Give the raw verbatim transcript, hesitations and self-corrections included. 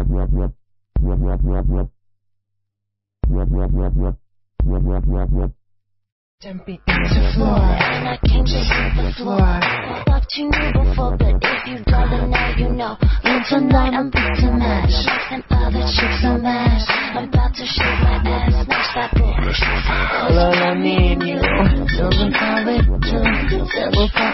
Jumping to the floor, and I came to hit the floor. I thought you knew before, but if you don't, then now you know. And tonight I'm about to mash, and other chicks are mash. I'm about to shake my ass, smash that bull. All I need you, doesn't call it true. Double